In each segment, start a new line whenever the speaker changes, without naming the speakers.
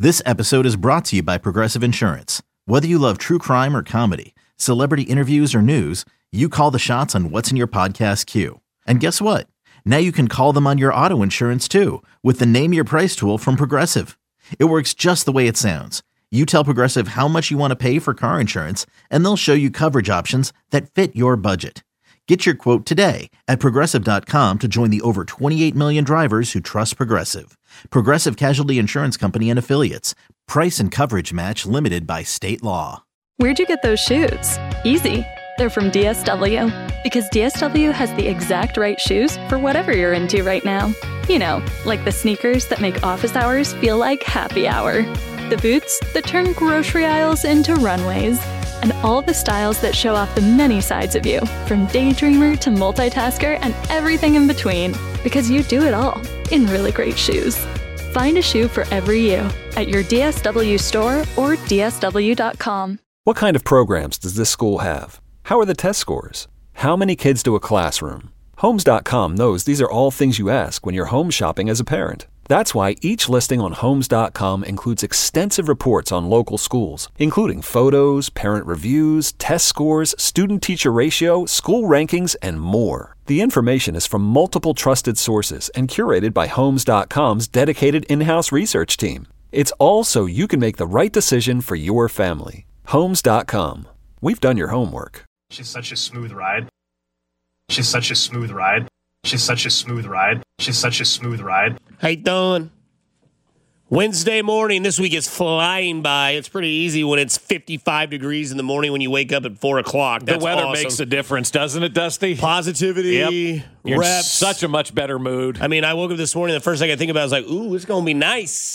This episode is brought to you by Progressive Insurance. Whether you love true crime or comedy, celebrity interviews or news, you call the shots on what's in your podcast queue. And guess what? Now you can call them on your auto insurance too with the Name Your Price tool from Progressive. It works just the way it sounds. You tell Progressive how much you want to pay for car insurance, and they'll show you coverage options that fit your budget. Get your quote today at Progressive.com to join the over 28 million drivers who trust Progressive. Progressive Casualty Insurance Company and Affiliates. Price and coverage match limited by state law.
Where'd you get those shoes? Easy. They're from DSW. Because DSW has the exact right shoes for whatever you're into right now. You know, like the sneakers that make office hours feel like happy hour. The boots that turn grocery aisles into runways. And all the styles that show off the many sides of you, from daydreamer to multitasker and everything in between. Because you do it all in really great shoes. Find a shoe for every you at your DSW store or DSW.com.
What kind of programs does this school have? How are the test scores? How many kids do a classroom? Homes.com knows these are all things you ask when you're home shopping as a parent. That's why each listing on Homes.com includes extensive reports on local schools, including photos, parent reviews, test scores, student-teacher ratio, school rankings, and more. The information is from multiple trusted sources and curated by Homes.com's dedicated in-house research team. It's all so you can make the right decision for your family. Homes.com. We've done your homework.
She's such a smooth ride. She's such a smooth ride. She's such a smooth ride. She's such a smooth ride.
How you doing? Wednesday morning. This week is flying by. It's pretty easy when it's 55 degrees in the morning when you wake up at 4 o'clock. That's
the weather
awesome.
makes a difference, doesn't it, Dusty?
Positivity,
yep. You're
reps.
in such a much better mood.
I mean, I woke up this morning, the first thing I think about is like, ooh, it's going to be nice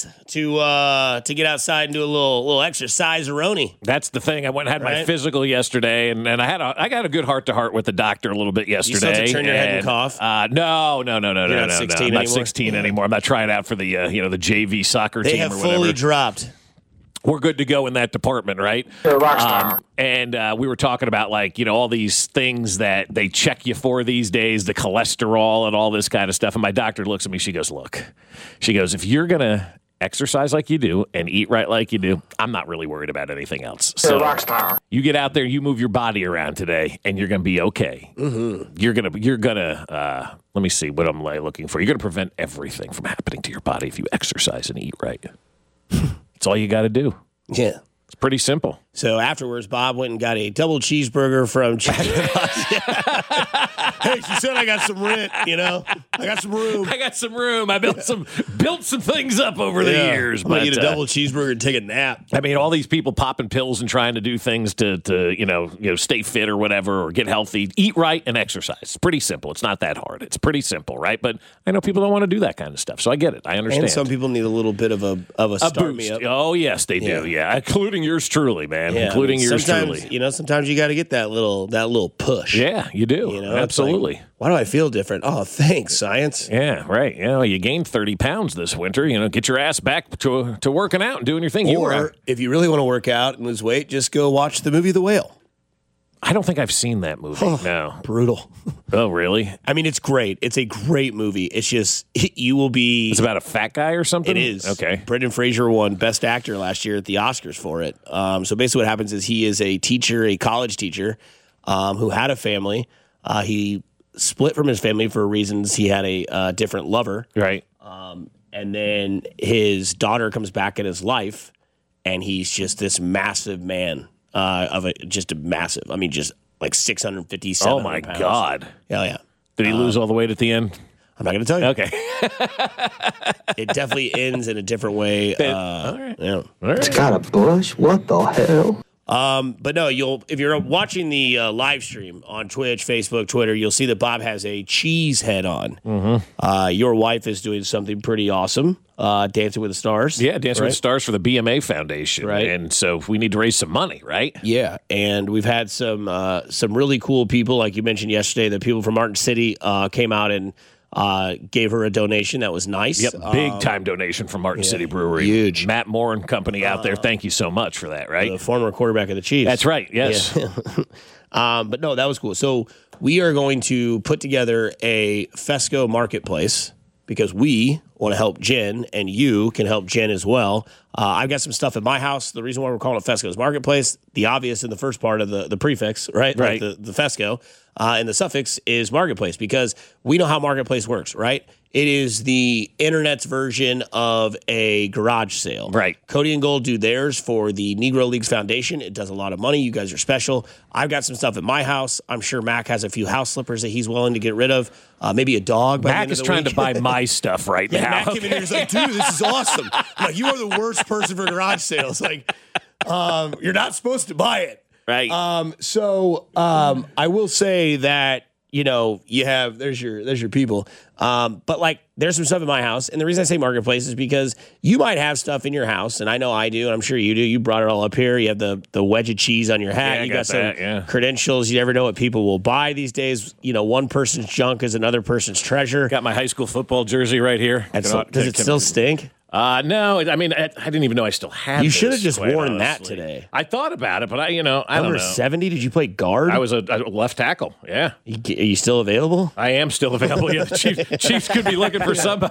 to get outside and do a little exercise-a-roni.
That's the thing. I went and had my physical yesterday, and I got a good heart-to-heart with the doctor a little bit yesterday.
You still have to turn your head and cough?
No.
You're not 16
I'm not
anymore?
16 anymore. I'm not trying out for the the JV soccer
they
team
have
or whatever.
fully dropped.
We're good to go in that department, right?
You're a rock star.
And we were talking about, all these things that they check you for these days, the cholesterol and all this kind of stuff. And my doctor looks at me. She goes, look. She goes, if you're going to exercise like you do and eat right like you do, I'm not really worried about anything else.
You're
So
a rock star.
you get out there, you move your body around today, and you're going to be okay. Mm-hmm. You're gonna. Let me see what I'm looking for. You're going to prevent everything from happening to your body if you exercise and eat right. That's all you got to do.
Yeah.
It's pretty simple.
So afterwards, Bob went and got a double cheeseburger from Jack in the Box. Hey, she said I got some rent, I got some room.
I got some room. I built some things up over the years.
I'm going to get a double cheeseburger and take a nap.
I mean, all these people popping pills and trying to do things to stay fit or whatever, or get healthy, eat right and exercise. It's pretty simple. It's not that hard. It's pretty simple, right? But I know people don't want to do that kind of stuff, so I get it. I understand.
And some people need a little bit of a start
boost.
me up.
Oh, yes, they do. Yeah, including yours truly, man.
Yeah,
Including yours truly.
Sometimes you got to get that little push.
Yeah, you do. Absolutely.
Like, why do I feel different? Oh, thanks, science.
Yeah, right. You gained 30 pounds this winter. Get your ass back to working out and doing your thing.
Or if you really want to work out and lose weight, just go watch the movie The Whale.
I don't think I've seen that movie. No.
Brutal.
Oh, really?
I mean, it's great. It's a great movie. It's just, you will be...
It's about a fat guy or something?
It is.
Okay.
Brendan Fraser won Best Actor last year at the Oscars for it. So basically what happens is he is a teacher, a college teacher, who had a family. He split from his family for reasons he had a different lover.
Right.
And then his daughter comes back in his life, and he's just this massive man. Just a massive, just like 650, 700
Oh, my
pounds.
God.
Hell yeah.
Did he lose all the weight at the end?
I'm not going to tell you.
Okay.
It definitely ends in a different way.
All right.
Yeah.
All right.
It's got a bush. What the hell?
But no, if you're watching the live stream on Twitch, Facebook, Twitter, you'll see that Bob has a cheese head on. Mm-hmm. Your wife is doing something pretty awesome, Dancing with the Stars.
Yeah, Dancing with the Stars for the BMA Foundation.
Right.
And so we need to raise some money, right?
Yeah, and we've had some really cool people, like you mentioned yesterday. The people from Martin City came out and gave her a donation. That was nice.
Yep, big time donation from Martin City Brewery.
Huge.
Matt Moore and company out there. Thank you so much for that, right?
The former quarterback of the Chiefs.
That's right, yes.
Yeah. But no, that was cool. So we are going to put together a Fesco marketplace because we want to help Jen, and you can help Jen as well. I've got some stuff at my house. The reason why we're calling it Fesco's Marketplace, the obvious in the first part of the prefix, right?
Right.
Like the Fesco, and the suffix is Marketplace, because we know how Marketplace works, right? It is the internet's version of a garage sale.
Right.
Cody and Gold do theirs for the Negro Leagues Foundation. It does a lot of money. You guys are special. I've got some stuff at my house. I'm sure Mac has a few house slippers that he's willing to get rid of. Maybe a dog. By
Mac
the end
is
of the
trying
week.
to buy my stuff right
Yeah,
now.
Matt came in here and was like, dude, this is awesome. I'm like, you are the worst person for garage sales. Like, you're not supposed to buy it.
Right.
I will say that, you know, there's your people. But like, there's some stuff in my house. And the reason I say Marketplace is because you might have stuff in your house, and I know I do, and I'm sure you do. You brought it all up here. You have the wedge of cheese on your hat.
Yeah, I
you
got
some
that, yeah.
credentials. You never know what people will buy these days. You know, one person's junk is another person's treasure.
Got my high school football jersey right here.
Does it still stink?
No, I mean, I didn't even know I still had.
You should have
this,
just
quite
worn that
honestly.
today.
I thought about it, but I don't
Number
know.
70, did you play guard?
I was a left tackle. Yeah,
Are you still available?
I am still available. Yeah, the Chiefs could be looking for somebody.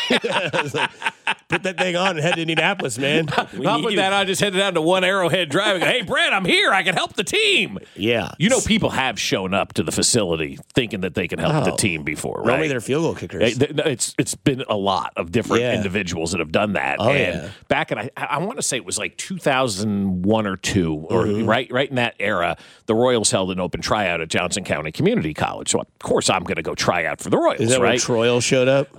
Put that thing on and head to Indianapolis, man.
I'll put that on. Just headed down to One Arrowhead Drive and go, hey, Brad, I'm here. I can help the team.
Yeah.
You know, people have shown up to the facility thinking that they can help the team before, right?
Normally they're field goal kickers.
It's been a lot of different
Yeah.
individuals that have done that.
Oh,
and
yeah.
back in, I want to say it was like 2001 or 2, or right in that era, the Royals held an open tryout at Johnson County Community College. So, of course, I'm going to go try out for the Royals,
Is that
right?
when Troyal showed up?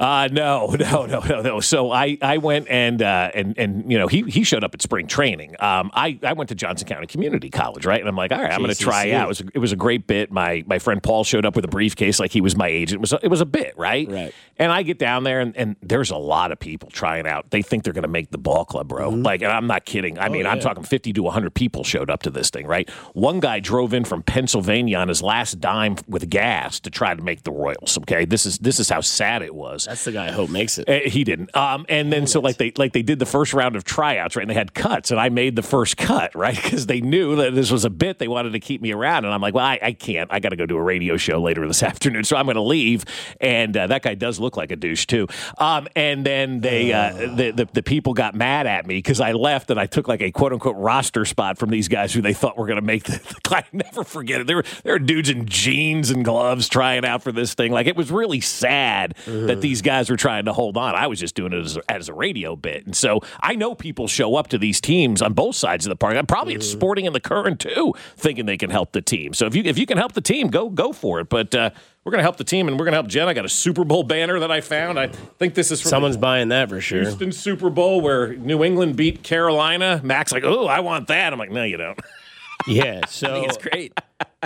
No. So I went and you know, he showed up at spring training. I went to Johnson County Community College, right? And I'm like, all right, I'm going to try out. It was a great bit. My friend Paul showed up with a briefcase like he was my agent. It was a bit, right?
Right.
And I get down there and there's a lot of people trying out. They think they're going to make the ball club, bro. Like, and I'm not kidding. I mean, I'm talking 50 to 100 people showed up to this thing, right? One guy drove in from Pennsylvania on his last dime with gas to try to make the Royals. Okay, this is how sad it was.
That's the guy I hope makes it.
He didn't. And then so they did the first round of tryouts, right? And they had cuts, and I made the first cut, right? Because they knew that this was a bit. They wanted to keep me around, and I'm like, well, I can't. I got to go do a radio show later this afternoon, so I'm going to leave. And that guy does look like a douche too. And then the people got mad at me because I left and I took like a quote unquote roster spot from these guys who they thought were going to make the I never forget it. There were dudes in jeans and gloves trying out for this thing. Like, it was really sad that these guys were trying to hold on. I was just doing it as a radio bit. And so I know people show up to these teams on both sides of the park. I'm probably at Sporting and the Current too, thinking they can help the team. So if you can help the team, go for it. But we're going to help the team, and we're going to help Jen. I got a Super Bowl banner that I found. I think this is from
Someone's buying that for sure.
Houston Super Bowl where New England beat Carolina. Mac's like, oh, I want that. I'm like, no, you don't.
Yeah, so
It's great.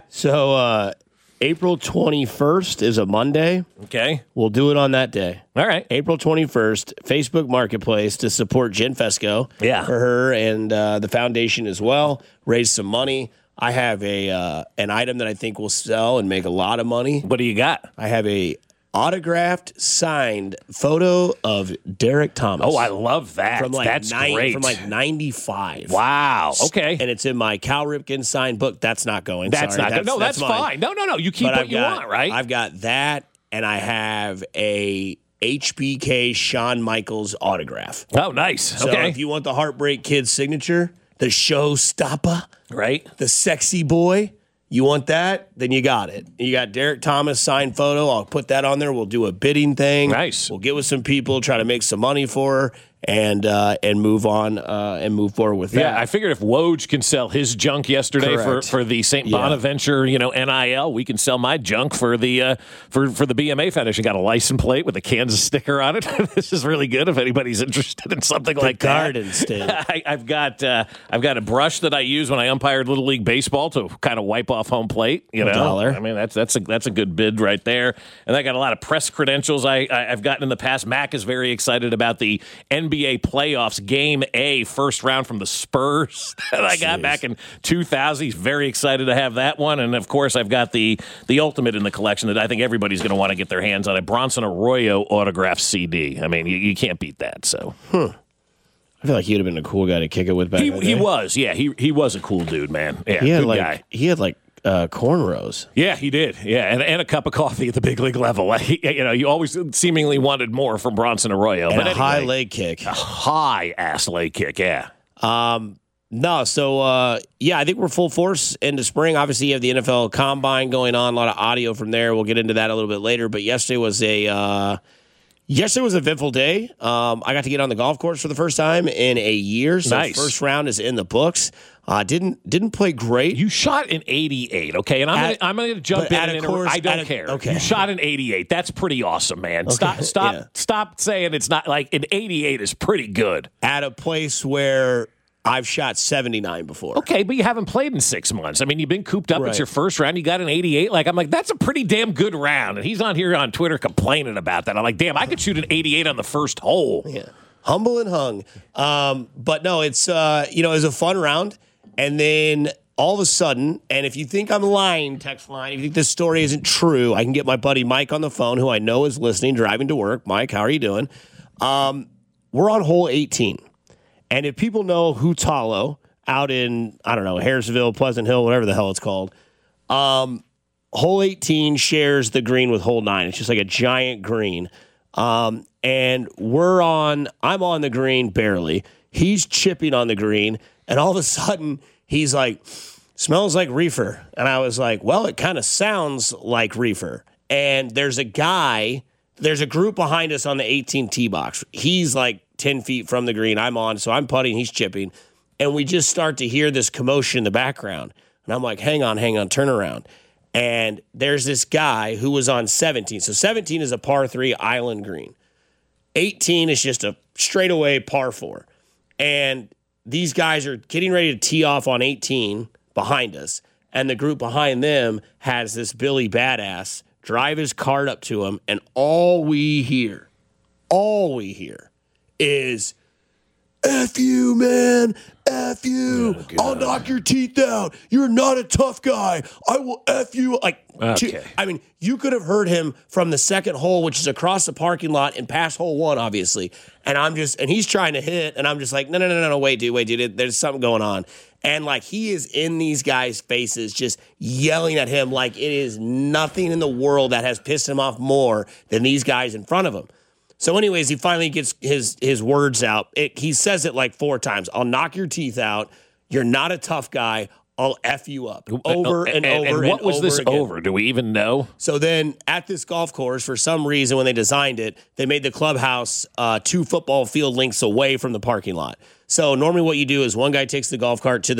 So April 21st is a Monday.
Okay.
We'll do it on that day.
All right.
April 21st, Facebook Marketplace to support Jen Fesco.
Yeah.
For her and the foundation as well. Raise some money. I have an item that I think will sell and make a lot of money.
What do you got?
I have a autographed, signed photo of Derek Thomas.
Oh, I love that.
From like
That's great.
From like 95.
Wow. Okay.
And it's in my Cal Ripken signed book. That's not going.
That's
Sorry.
not. That's
mine.
fine. No. You keep
But
what you want, right?
I've got that, and I have a HBK Shawn Michaels autograph.
Oh, nice.
So
Okay.
if you want the Heartbreak Kid signature, the showstopper,
Right.
the sexy boy, you want that, then you got it. You got Derek Thomas signed photo. I'll put that on there. We'll do a bidding thing.
Nice.
We'll get with some people, try to make some money for her, and move on and move forward with that.
Yeah, I figured if Woj can sell his junk yesterday
Correct.
for the St.
Yeah.
Bonaventure, NIL, we can sell my junk for the for the BMA Foundation. Got a license plate with a Kansas sticker on it. This is really good if anybody's interested in something like
Garden
that.
State.
I've got a brush that I use when I umpired Little League Baseball to kind of wipe off home plate.
$1.
I mean that's a good bid right there. And I got a lot of press credentials I've gotten in the past. Mac is very excited about the NBA playoffs Game A first round from the Spurs that I got back in 2000. He's very excited to have that one. And, of course, I've got the ultimate in the collection that I think everybody's going to want to get their hands on, a Bronson Arroyo autographed CD. I mean, you can't beat that. So
I feel like he would have been a cool guy to kick it with back in the day.
he was. Yeah, he was a cool dude, man. Yeah,
He had
good
like
guy.
he had like cornrows.
Yeah, he did. Yeah, and a cup of coffee at the big league level. You always seemingly wanted more from Bronson Arroyo.
And
but
a high leg kick.
A high-ass leg kick, yeah.
No, so, I think we're full force into spring. Obviously, you have the NFL Combine going on, a lot of audio from there. We'll get into that a little bit later. But yesterday was a eventful day. I got to get on the golf course for the first time in a year. So
nice.
First round is in the books. Didn't play great.
You shot an 88, okay? And I'm going to jump in and I don't care.
Okay.
You shot an 88. That's pretty awesome, man.
Okay.
Stop saying it's not like an 88 is pretty good.
At a place where I've shot 79 before.
Okay, but you haven't played in 6 months. I mean, you've been cooped up.
Right.
It's your first round. You got an 88. I'm like, that's a pretty damn good round. And he's on here on Twitter complaining about that. I'm like, damn, I could shoot an 88 on the first hole.
Yeah. Humble and hung. But no, it's, it was a fun round. And then all of a sudden, and if you think I'm lying, text line, if you think this story isn't true, I can get my buddy Mike on the phone, who I know is listening, driving to work. Mike, how are you doing? We're on hole 18. And if people know Hutalo out in, I don't know, Harrisville, Pleasant Hill, whatever the hell it's called, hole 18 shares the green with hole 9. It's just like a giant green. And I'm on the green barely. He's chipping on the green. And all of a sudden, he's like, smells like reefer. And I was like, well, it kind of sounds like reefer. And there's a group behind us on the 18 tee box. He's like 10 feet from the green. I'm on, so I'm putting, he's chipping. And we just start to hear this commotion in the background. And I'm like, hang on, turn around. And there's this guy who was on 17. So 17 is a par 3 island green. 18 is just a straightaway par 4. And these guys are getting ready to tee off on 18 behind us, and the group behind them has this Billy Badass drive his cart up to him, and all we hear is, F you, man, F you, I'll knock your teeth out, you're not a tough guy, I will F you. You could have heard him from the second hole, which is across the parking lot and past hole 1, obviously. And he's trying to hit, and I'm just like, no, wait, dude, there's something going on. And like, he is in these guys' faces, just yelling at him like it is nothing in the world that has pissed him off more than these guys in front of him. So anyways, he finally gets his words out. He says it like 4 times. I'll knock your teeth out. You're not a tough guy. I'll F you up over and over.
And what was this
again.
over? Do we even know?
So then at this golf course, for some reason, when they designed it, they made the clubhouse 2 football field lengths away from the parking lot. So normally what you do is one guy takes the golf cart to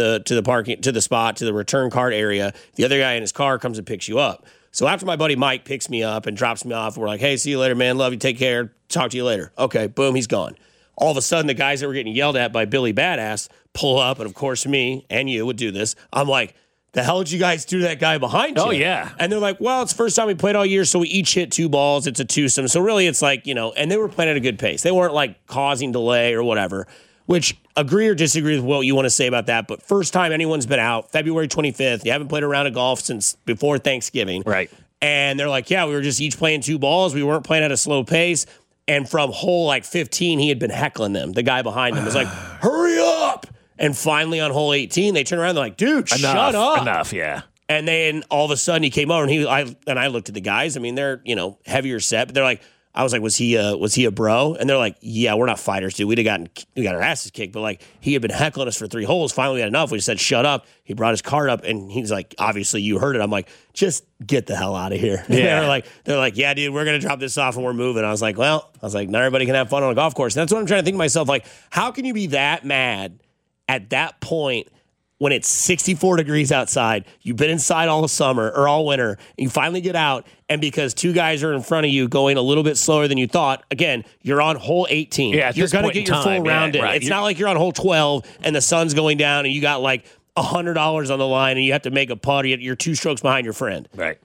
the return cart area. The other guy in his car comes and picks you up. So after my buddy Mike picks me up and drops me off, we're like, hey, see you later, man. Love you. Take care. Talk to you later. Okay, boom, he's gone. All of a sudden, the guys that were getting yelled at by Billy Badass pull up, and of course, me and you would do this. I'm like, the hell did you guys do to that guy behind you?
Oh, yeah.
And they're like, well, it's the first time we played all year, so we each hit 2 balls. It's a twosome. So really, it's like, and they were playing at a good pace. They weren't like causing delay or whatever, which agree or disagree with what you want to say about that. But first time anyone's been out, February 25th. You haven't played a round of golf since before Thanksgiving.
Right.
And they're like, yeah, we were just each playing 2 balls. We weren't playing at a slow pace. And from hole like 15, he had been heckling them. The guy behind him was like, hurry up. And finally on hole 18, they turn around and they're like, dude, shut up.
Enough, yeah.
And then all of a sudden he came over and I looked at the guys. I mean, they're, heavier set, but they're like, I was like, was he a bro? And they're like, yeah, we're not fighters, dude. We got our asses kicked, but like he had been heckling us for 3 holes. Finally, we had enough. We said, shut up. He brought his cart up, and he's like, obviously you heard it. I'm like, just get the hell out of here.
Yeah.
They're like, yeah, dude, we're gonna drop this off and we're moving. I was like, not everybody can have fun on a golf course. And that's what I'm trying to think to myself. Like, how can you be that mad at that point? When it's 64 degrees outside, you've been inside all summer or all winter, and you finally get out, and because 2 guys are in front of you going a little bit slower than you thought, again, you're on hole 18.
Yeah,
you're going to get your full round in.
Right.
It's not like you're on hole 12 and the sun's going down and you got like $100 on the line and you have to make a putt. You're 2 strokes behind your friend.
Right.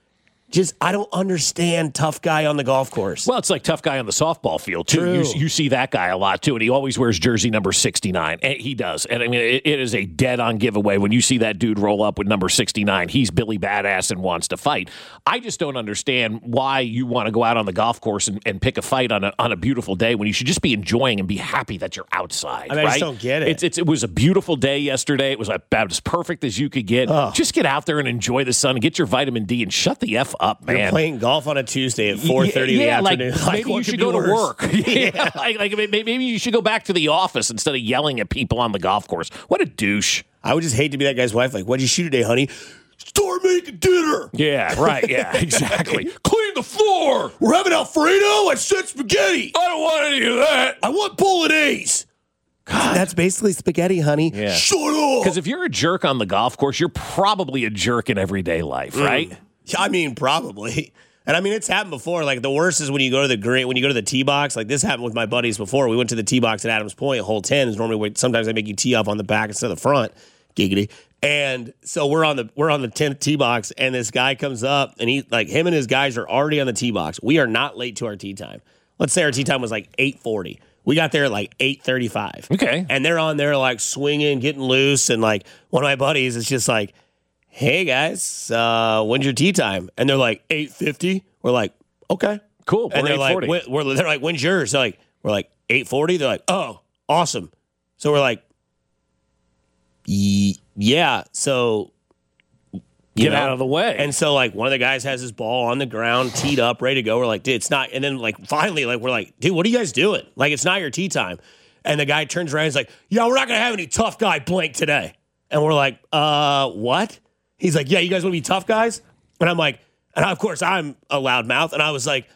I don't understand tough guy on the golf course.
Well, it's like tough guy on the softball field, too. You see that guy a lot, too, and he always wears jersey number 69. And he does. And, I mean, it is a dead-on giveaway. When you see that dude roll up with number 69, he's Billy Badass and wants to fight. I just don't understand why you want to go out on the golf course and pick a fight on a beautiful day when you should just be enjoying and be happy that you're outside,
I just don't get it.
It was a beautiful day yesterday. It was about as perfect as you could get. Just get out there and enjoy the sun and get your vitamin D and shut the F up, man.
You're playing golf on a Tuesday at 4:30 in the afternoon.
Maybe you should go to work. Maybe you should go back to the office instead of yelling at people on the golf course. What a douche.
I would just hate to be that guy's wife. Like, what'd you shoot today, honey? Start making dinner.
Yeah, right. Yeah, exactly. Clean the floor.
We're having Alfredo. I said spaghetti.
I don't want any of that.
I want bolognese. God. That's basically spaghetti, honey.
Yeah.
Shut up.
Because if you're a jerk on the golf course, you're probably a jerk in everyday life, right?
I mean, probably. And I mean, it's happened before. Like, the worst is when you go to the tee box. Like, this happened with my buddies before. We went to the tee box at Adams Point, hole 10 is normally sometimes they make you tee up on the back instead of the front. Giggity. And so we're on the 10th tee box, and this guy comes up, and him and his guys are already on the tee box. We are not late to our tee time. Let's say our tee time was like 8:40. We got there at like 8:35.
Okay.
And they're on there like swinging, getting loose, and like one of my buddies is just like, hey guys, when's your tee time? And they're like 8:50. We're like, okay,
cool.
And
they're
like, they're like, when's yours? We're like 8:40. They're like, oh, awesome. So we're like, yeah. So
get out of the way.
And so like one of the guys has his ball on the ground, teed up, ready to go. We're like, dude, it's not. And then like finally, like we're like, dude, what are you guys doing? Like, it's not your tee time. And the guy turns around and he's like, yeah, we're not gonna have any tough guy blank today. And we're like, what? He's like, yeah, you guys want to be tough guys? And I'm like, and of course I'm a loudmouth, and I was like,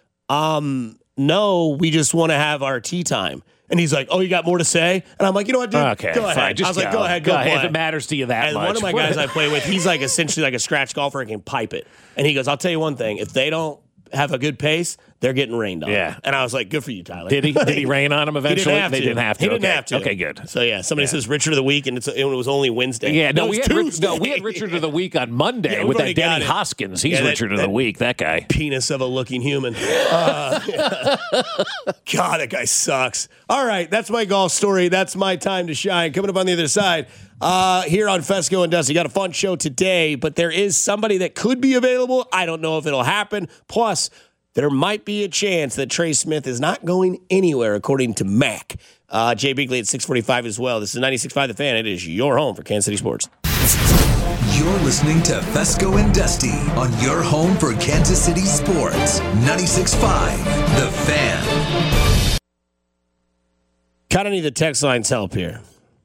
no, we just want to have our tee time. And he's like, oh, you got more to say? And I'm like, you know what, dude?
Okay,
go ahead.
fine. Just
I was like, go ahead, go play.
If it matters to you that much.
And one of my guys I play with, he's like essentially like a scratch golfer and can pipe it. And he goes, I'll tell you one thing. If they don't have a good pace, they're getting rained on.
Yeah.
And I was like, good for you, Tyler.
Did he rain on him eventually?
They didn't have to. He didn't have to.
Okay, good.
So, yeah, somebody says Richard of the Week, and it was only Wednesday.
Yeah,
we had
Richard of the Week on Monday with that Danny Hoskins. He's Richard of the Week, that guy.
Penis of a looking human. God, that guy sucks. All right, that's my golf story. That's my time to shine. Coming up on the other side, here on Fesco and Dusty. Got a fun show today, but there is somebody that could be available. I don't know if it'll happen. Plus, there might be a chance that Trey Smith is not going anywhere, according to Mac. Jay Bigley at 6:45 as well. This is 96.5 The Fan. It is your home for Kansas City sports.
You're listening to Fesco and Dusty on your home for Kansas City sports. 96.5 The Fan.
Kind of need the text line's help here.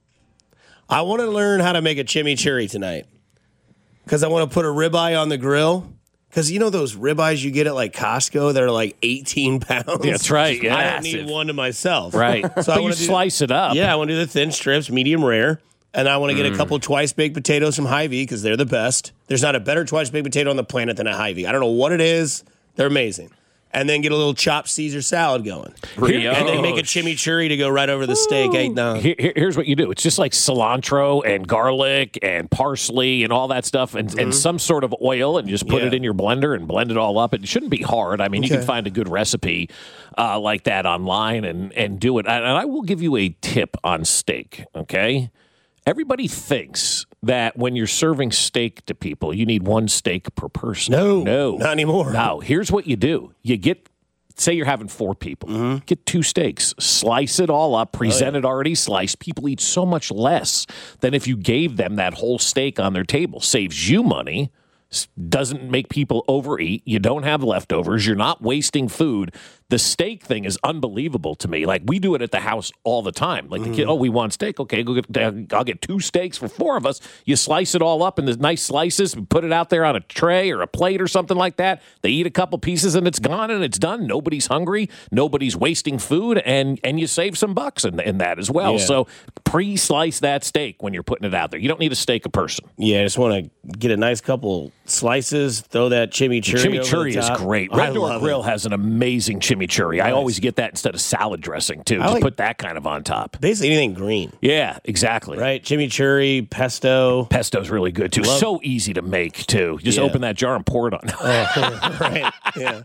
I want to learn how to make a chimichurri tonight because I want to put a ribeye on the grill. Because you know those ribeyes you get at like Costco that are like 18 pounds?
Yeah, that's right. Yeah,
I don't need one to myself.
Right.
So
I want to slice it up.
Yeah, I want to do the thin strips, medium rare. And I want to get a couple twice baked potatoes from Hy-Vee because they're the best. There's not a better twice baked potato on the planet than a Hy-Vee. I don't know what it is. They're amazing. And then get a little chopped Caesar salad going. And then make a chimichurri to go right over the steak.
Here's what you do. It's just like cilantro and garlic and parsley and all that stuff and some sort of oil, and you just put it in your blender and blend it all up. It shouldn't be hard. I mean, you can find a good recipe like that online and do it. And I will give you a tip on steak, okay? Everybody thinks that when you're serving steak to people, you need one steak per person.
No, not anymore.
No, here's what you do. You get, say you're having 4 people. Get 2 steaks. Slice it all up. Present it already sliced. People eat so much less than if you gave them that whole steak on their table. Saves you money. Doesn't make people overeat. You don't have leftovers. You're not wasting food. The steak thing is unbelievable to me. Like, we do it at the house all the time. Like, the kid, we want steak. Okay, I'll get 2 steaks for 4 of us. You slice it all up into nice slices, put it out there on a tray or a plate or something like that. They eat a couple pieces and it's gone and it's done. Nobody's hungry. Nobody's wasting food, and you save some bucks in that as well. Yeah. So pre-slice that steak when you're putting it out there. You don't need a steak a person.
Yeah, I just want to get a nice couple slices, throw that chimichurri over the top.
Is great. Red Door Grill has an amazing chimichurri chimichurri. I always get that instead of salad dressing, too. Just put that kind of on top.
Basically anything green.
Yeah, exactly.
Right? Chimichurri, pesto.
Pesto's really good, too. So easy to make, too. Just open that jar and pour it on.
Right, yeah.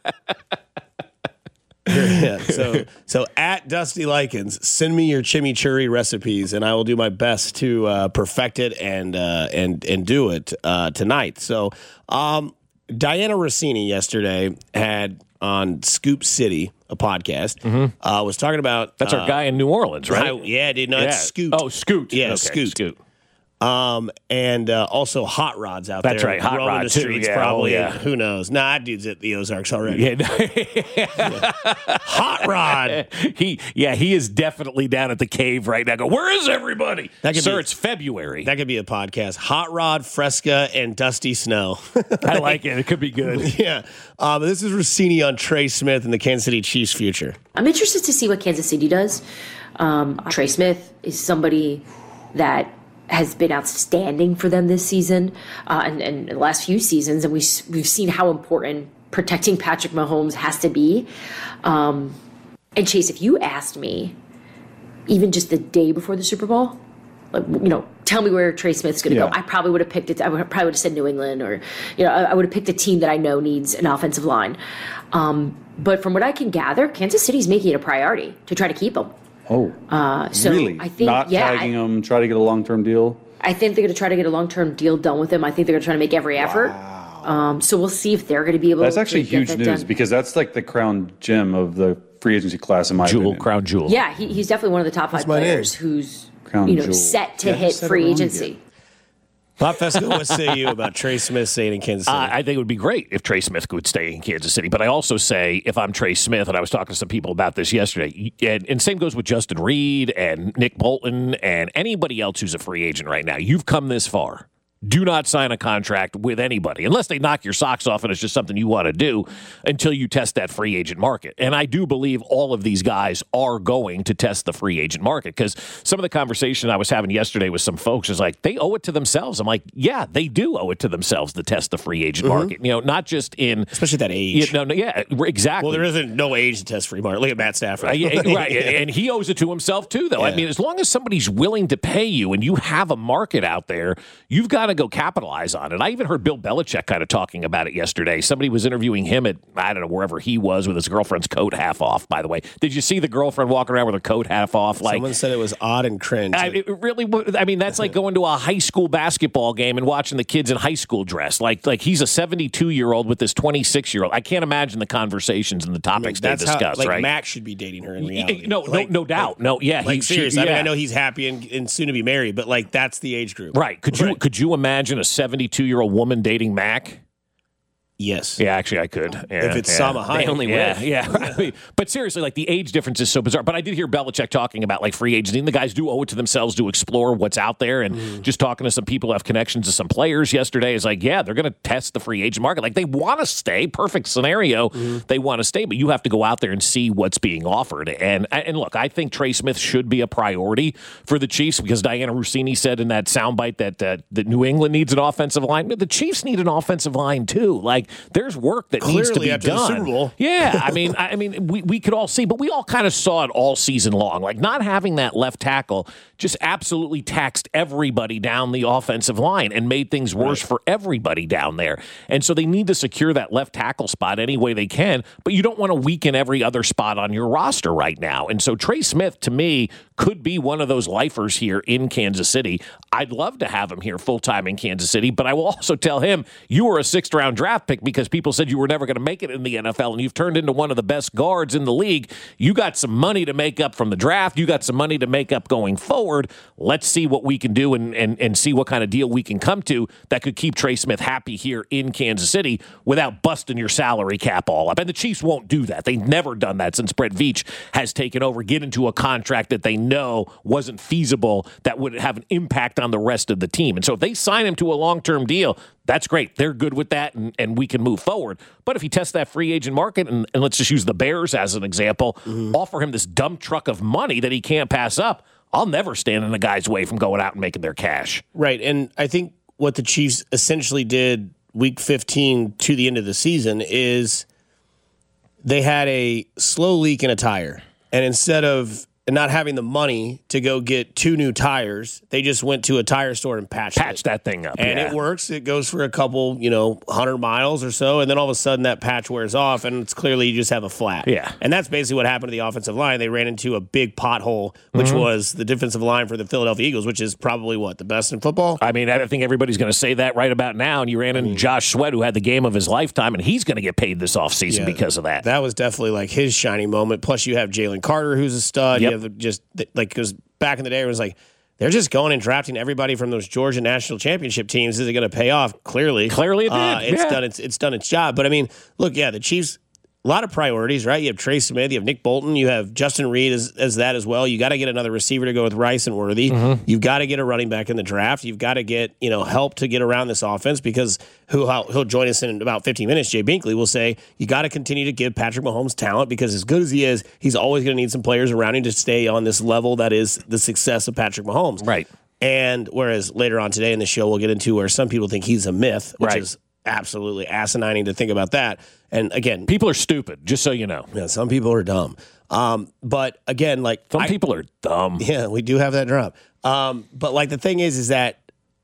Yeah. So at Dusty Likens, send me your chimichurri recipes, and I will do my best to perfect it and do it tonight. So, Diana Rossini yesterday had on Scoop City a podcast. Was talking about
that's our guy in New Orleans, right?
Yeah, dude. No, it's Scoot.
Oh, Scoot.
Yeah,
okay,
Scoot. And also Hot Rod's out there.
That's right, Hot
roaming
Rod
the
too.
streets,
Yeah,
probably.
yeah.
Who knows? Nah, that dude's at the Ozarks already.
Yeah.
Hot Rod.
He is definitely down at the cave right now. Where is everybody? Sir, it's February.
That could be a podcast. Hot Rod, Fresca, and Dusty Snow.
I like it. It could be good.
Yeah. This is Rossini on Trey Smith and the Kansas City Chiefs' future.
I'm interested to see what Kansas City does. Trey Smith is somebody that has been outstanding for them this season and the last few seasons, and we've seen how important protecting Patrick Mahomes has to be. And Chase, if you asked me, even just the day before the Super Bowl, like, tell me where Trey Smith's going to go, I probably would have picked it. I probably would have said New England, or I would have picked a team that I know needs an offensive line. But from what I can gather, Kansas City's making it a priority to try to keep him.
So really?
I think
not tagging him, try to get a long-term deal?
I think they're going to try to get a long-term deal done with him. I think they're going to try to make every effort. So we'll see if they're going to be able to.
That's actually huge news because that's like the crown gem of the free agency class in my opinion.
Crown jewel.
Yeah, he's definitely one of the top 5 players who's set to hit free agency.
Bob Fesco, what say you about Trey Smith staying in Kansas City?
I think it would be great if Trey Smith would stay in Kansas City. But I also say, if I'm Trey Smith, and I was talking to some people about this yesterday, and same goes with Justin Reed and Nick Bolton and anybody else who's a free agent right now. You've come this far. Do not sign a contract with anybody unless they knock your socks off and it's just something you want to do until you test that free agent market. And I do believe all of these guys are going to test the free agent market because some of the conversation I was having yesterday with some folks is like, they owe it to themselves. I'm like, yeah, they do owe it to themselves to test the free agent market. Not just in...
Especially that age.
Exactly.
Well, there isn't no age to test free market. Look at Matt Stafford.
Right. And he owes it to himself too, though. Yeah. I mean, as long as somebody's willing to pay you and you have a market out there, you've got to go capitalize on it. I even heard Bill Belichick kind of talking about it yesterday. Somebody was interviewing him at, I don't know, wherever he was with his girlfriend's coat half off, by the way. Did you see the girlfriend walking around with her coat half off?
Someone said it was odd and cringe.
That's like going to a high school basketball game and watching the kids in high school dress. Like he's a 72-year-old with this 26-year-old. I can't imagine the conversations and the topics they discuss, right?
Max should be dating her in reality.
No doubt.
Seriously. I know he's happy and soon to be married, but that's the age group.
Right. Could you imagine a 72-year-old woman dating Mac?
Yes.
Yeah, actually, I could. Yeah,
if it's Salma Hayek.
They only live. Yeah. But seriously, the age difference is so bizarre. But I did hear Belichick talking about free agency. And the guys do owe it to themselves to explore what's out there. And just talking to some people who have connections to some players yesterday is they're going to test the free agent market. They want to stay. Perfect scenario. They want to stay. But you have to go out there and see what's being offered. And look, I think Trey Smith should be a priority for the Chiefs because Diana Rossini said in that soundbite that New England needs an offensive line. The Chiefs need an offensive line, too. There's work that
clearly
needs to be
after
done.
The Super Bowl.
Yeah, I mean, we could all see, but we all kind of saw it all season long. Not having that left tackle just absolutely taxed everybody down the offensive line and made things worse for everybody down there. And so they need to secure that left tackle spot any way they can, but you don't want to weaken every other spot on your roster right now. And so Trey Smith, to me, could be one of those lifers here in Kansas City. I'd love to have him here full-time in Kansas City, but I will also tell him you were a 6th-round draft pick because people said you were never going to make it in the NFL, and you've turned into one of the best guards in the league. You got some money to make up from the draft. You got some money to make up going forward. Let's see what we can do and see what kind of deal we can come to that could keep Trey Smith happy here in Kansas City without busting your salary cap all up. And the Chiefs won't do that. They've never done that since Brett Veach has taken over, get into a contract that they know wasn't feasible, that would have an impact on the rest of the team. And so if they sign him to a long-term deal, that's great. They're good with that, and we can move forward. But if he tests that free agent market, and let's just use the Bears as an example, offer him this dump truck of money that he can't pass up, I'll never stand in a guy's way from going out and making their cash.
Right, and I think what the Chiefs essentially did week 15 to the end of the season is they had a slow leak in a tire. And instead of not having the money to go get 2 new tires, they just went to a tire store and patched
that thing up.
And it works. It goes for a couple, 100 miles or so. And then all of a sudden that patch wears off and it's clearly you just have a flat.
Yeah.
And that's basically what happened to the offensive line. They ran into a big pothole, which was the defensive line for the Philadelphia Eagles, which is probably the best in football?
I mean, I think everybody's going to say that right about now. And you ran into Josh Sweat, who had the game of his lifetime, and he's going to get paid this offseason because of that.
That was definitely like his shining moment. Plus you have Jalen Carter, who's a stud.
Yep.
You have just because back in the day it was like they're just going and drafting everybody from those Georgia national championship teams. Is it going to pay off? Clearly
it did.
It's done its job. But I mean, look, the Chiefs, a lot of priorities, right? You have Trey Smith, you have Nick Bolton, you have Justin Reed as that as well. You got to get another receiver to go with Rice and Worthy. You've got to get a running back in the draft. You've got to get help to get around this offense because he'll join us in about 15 minutes. Jay Binkley will say you got to continue to give Patrick Mahomes talent because as good as he is, he's always going to need some players around him to stay on this level that is the success of Patrick Mahomes.
Right.
And whereas later on today in the show we'll get into where some people think he's a myth, which is absolutely asinine to think about that. And again,
people are stupid, just so you know.
Yeah, some people are dumb. But again,
some people are dumb.
Yeah, we do have that drop. But the thing is that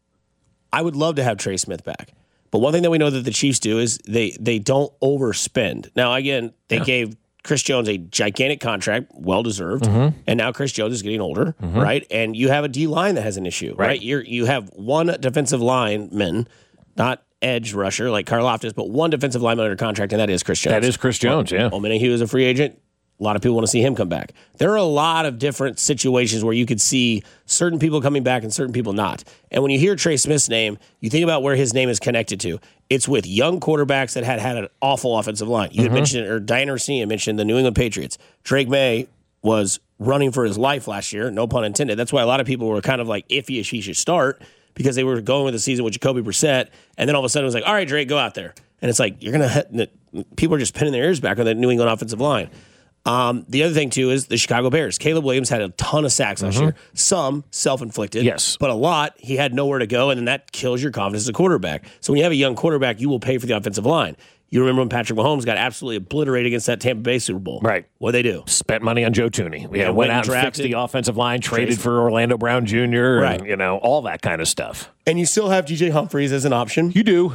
I would love to have Trey Smith back. But one thing that we know that the Chiefs do is they don't overspend. Now, again, they gave Chris Jones a gigantic contract, well-deserved, and now Chris Jones is getting older, right? And you have a D-line that has an issue, right? You have one defensive lineman, not edge rusher like Karlaftis, but one defensive lineman under contract, and that is Chris Jones.
That is Chris Jones, yeah.
Omenihu is a free agent. A lot of people want to see him come back. There are a lot of different situations where you could see certain people coming back and certain people not. And when you hear Trey Smith's name, you think about where his name is connected to. It's with young quarterbacks that had an awful offensive line. You had mentioned, or Diane Orsini mentioned the New England Patriots. Drake May was running for his life last year, no pun intended. That's why a lot of people were kind of like iffy if he should start because they were going with the season with Jacoby Brissett. And then all of a sudden it was like, all right, Drake, go out there. And it's like, people are just pinning their ears back on the New England offensive line. The other thing, too, is the Chicago Bears. Caleb Williams had a ton of sacks last year. Some self-inflicted.
Yes.
But a lot, he had nowhere to go, and then that kills your confidence as a quarterback. So when you have a young quarterback, you will pay for the offensive line. You remember when Patrick Mahomes got absolutely obliterated against that Tampa Bay Super Bowl.
Right.
What'd they do?
Spent money on Joe Tooney. Yeah, went out and fixed the offensive line, traded for Orlando Brown Jr., and, all that kind of stuff.
And you still have DJ Humphries as an option.
You do.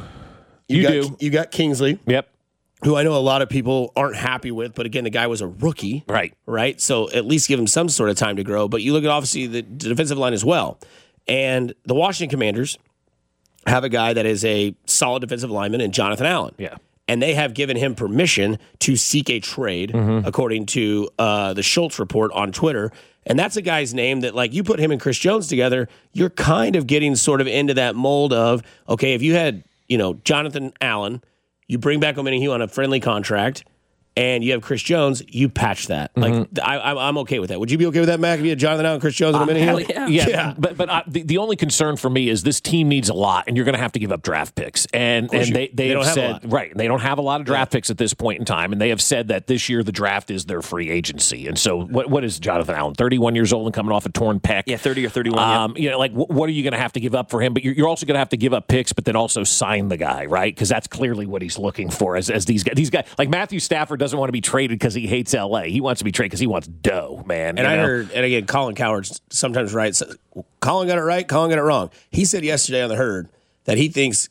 You got Kingsley.
Yep.
Who I know a lot of people aren't happy with, but again, the guy was a rookie. Right. So at least give him some sort of time to grow. But you look at obviously the defensive line as well. And the Washington Commanders have a guy that is a solid defensive lineman in Jonathan Allen.
Yeah.
And they have given him permission to seek a trade, according to the Schultz report on Twitter. And that's a guy's name that, you put him and Chris Jones together, you're kind of getting sort of into that mold of, okay, if you had, Jonathan Allen, you bring back Omenihu on a friendly contract, and you have Chris Jones, you patch that. I'm okay with that. Would you be okay with that, Mac, if you had Jonathan Allen, Chris Jones, and Omenihu?
Yeah. But the only concern for me is this team needs a lot, and you're going to have to give up draft picks. And they have said, they don't have a lot of draft picks at this point in time, and they have said that this year the draft is their free agency. And so what is Jonathan Allen, 31 years old and coming off a torn pec?
Yeah, 30 or 31.
What are you going to have to give up for him? But you're also going to have to give up picks, but then also sign the guy, right? Because that's clearly what he's looking for as these guys. These guys, like Matthew Stafford, doesn't want to be traded because he hates LA. He wants to be traded because he wants dough, man.
And I heard, and again, Colin Cowherd's sometimes right. Colin got it right, Colin got it wrong. He said yesterday on the Herd that he thinks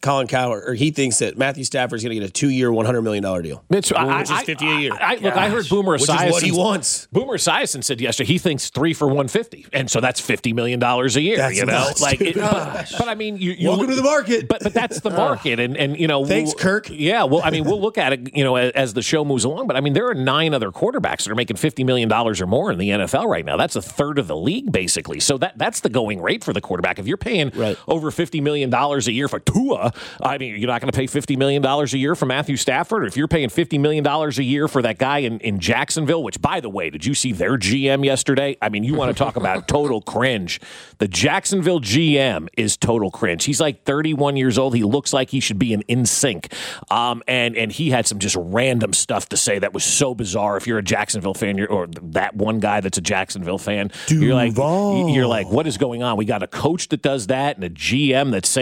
that Matthew Stafford is going to get a 2-year, $100 million deal.
Which
is $50 a year.
I heard Boomer Esiason.
Which is what he wants.
Boomer Esiason said yesterday he thinks 3 for $150, and so that's $50 million a year.
That's nuts,
but I mean, you
welcome to the market.
But that's the market, and
thanks, Kirk.
Yeah, well, I mean, we'll look at it, as the show moves along. But I mean, there are 9 other quarterbacks that are making $50 million or more in the NFL right now. That's a third of the league, basically. So that's the going rate for the quarterback. If you're paying over $50 million a year for Tua, I mean, you're not going to pay $50 million a year for Matthew Stafford. Or if you're paying $50 million a year for that guy in Jacksonville, which, by the way, did you see their GM yesterday? I mean, you want to talk about total cringe. The Jacksonville GM is total cringe. He's like 31 years old. He looks like he should be in NSYNC. And he had some just random stuff to say that was so bizarre. If you're a Jacksonville fan, or that one guy that's a Jacksonville fan, you're like, what is going on? We got a coach that does that and a GM that's saying some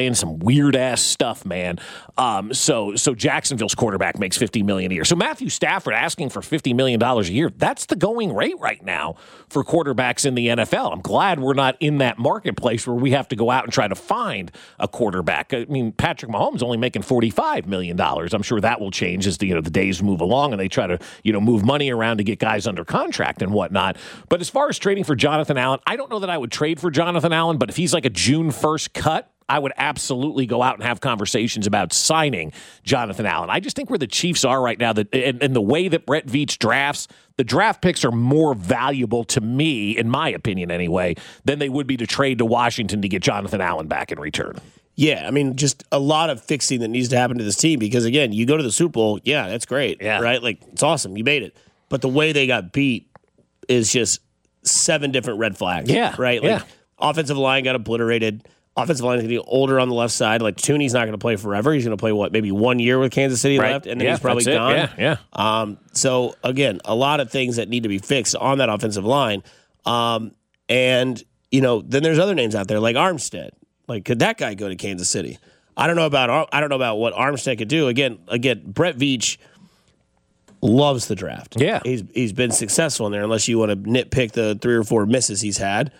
weird ass stuff, man. So Jacksonville's quarterback makes $50 million a year. So Matthew Stafford asking for $50 million a year. That's the going rate right now for quarterbacks in the NFL. I'm glad we're not in that marketplace where we have to go out and try to find a quarterback. I mean, Patrick Mahomes only making $45 million. I'm sure that will change as the days move along and they try to move money around to get guys under contract and whatnot. But as far as trading for Jonathan Allen, I don't know that I would trade for Jonathan Allen, but if he's like a June 1st cut, I would absolutely go out and have conversations about signing Jonathan Allen. I just think where the Chiefs are right now, and the way that Brett Veach drafts, the draft picks are more valuable to me, in my opinion anyway, than they would be to trade to Washington to get Jonathan Allen back in return.
Yeah, I mean, just a lot of fixing that needs to happen to this team because, again, you go to the Super Bowl, yeah, that's great, right? Like, it's awesome. You made it. But the way they got beat is just 7 different red flags.
Yeah.
Right? Like, offensive line got obliterated. Offensive line is going to get older on the left side. Like, Tooney's not going to play forever. He's going to play, maybe 1 year with Kansas City left, and then he's probably gone.
Yeah.
So, again, a lot of things that need to be fixed on that offensive line. And, then there's other names out there like Armstead. Like, could that guy go to Kansas City? I don't know about what Armstead could do. Again, Brett Veach loves the draft.
Yeah.
He's been successful in there, unless you want to nitpick the 3 or 4 misses he's had.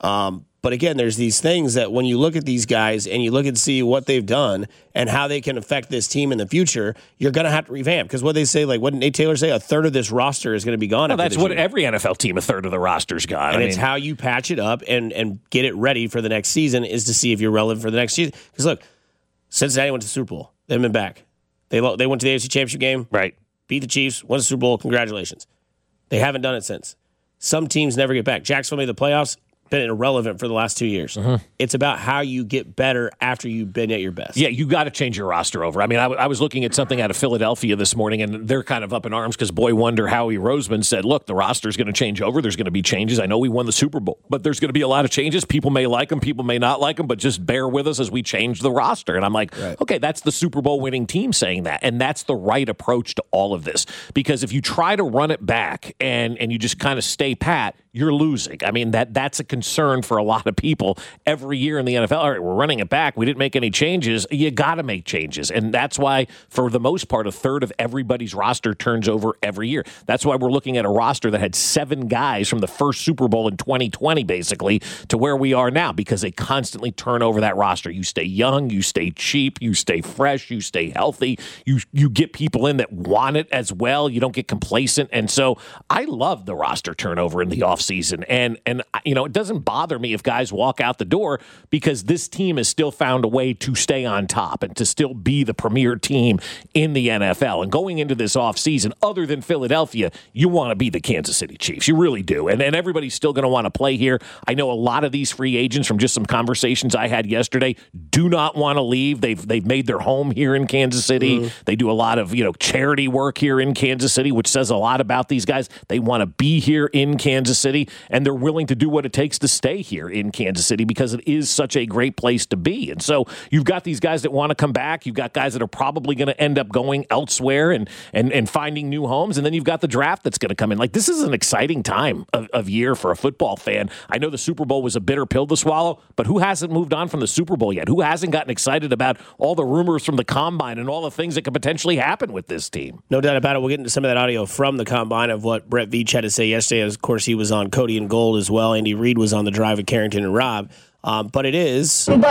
But again, there's these things that when you look at these guys and you look and see what they've done and how they can affect this team in the future, you're going to have to revamp. Because what they say, like, what did Nate Taylor say? A third of this roster is going to be gone.
Well, that's what every NFL team, a third of the roster's gone.
And it's how you patch it up and get it ready for the next season is to see if you're relevant for the next season. Because look, Cincinnati went to the Super Bowl. They've been back. They went to the AFC Championship game.
Right.
Beat the Chiefs. Won the Super Bowl. Congratulations. They haven't done it since. Some teams never get back. Jacksonville made the playoffs. Been irrelevant for the last 2 years. Mm-hmm. It's about how you get better after you've been at your best.
Yeah, you got to change your roster over. I mean, I was looking at something out of Philadelphia this morning, and they're kind of up in arms because boy wonder Howie Roseman said, look, the roster's going to change over. There's going to be changes. I know we won the Super Bowl, but there's going to be a lot of changes. People may like them, people may not like them, but just bear with us as we change the roster. And I'm like, okay, that's the Super Bowl winning team saying that, and that's the right approach to all of this. Because if you try to run it back and you just kind of stay pat, you're losing. I mean, that's a concern for a lot of people every year in the NFL. All right, we're running it back. We didn't make any changes. You got to make changes. And that's why, for the most part, a third of everybody's roster turns over every year. That's why we're looking at a roster that had 7 guys from the first Super Bowl in 2020, basically, to where we are now, because they constantly turn over that roster. You stay young, you stay cheap, you stay fresh, you stay healthy. You get people in that want it as well. You don't get complacent. And so I love the roster turnover in the offseason. And it doesn't bother me if guys walk out the door, because this team has still found a way to stay on top and to still be the premier team in the NFL. And going into this offseason, other than Philadelphia, you want to be the Kansas City Chiefs. You really do. And everybody's still going to want to play here. I know a lot of these free agents, from just some conversations I had yesterday, do not want to leave. They've made their home here in Kansas City. Mm-hmm. They do a lot of charity work here in Kansas City, which says a lot about these guys. They want to be here in Kansas City, and they're willing to do what it takes to stay here in Kansas City because it is such a great place to be. And so you've got these guys that want to come back. You've got guys that are probably going to end up going elsewhere and finding new homes. And then you've got the draft that's going to come in. Like, this is an exciting time of year for a football fan. I know the Super Bowl was a bitter pill to swallow, but who hasn't moved on from the Super Bowl yet? Who hasn't gotten excited about all the rumors from the Combine and all the things that could potentially happen with this team?
No doubt about it. We'll get into some of that audio from the Combine of what Brett Veach had to say yesterday. Of course, he was on Cody and Gold as well. Andy Reid was on the Drive with Carrington and Rob. But it is...
I'm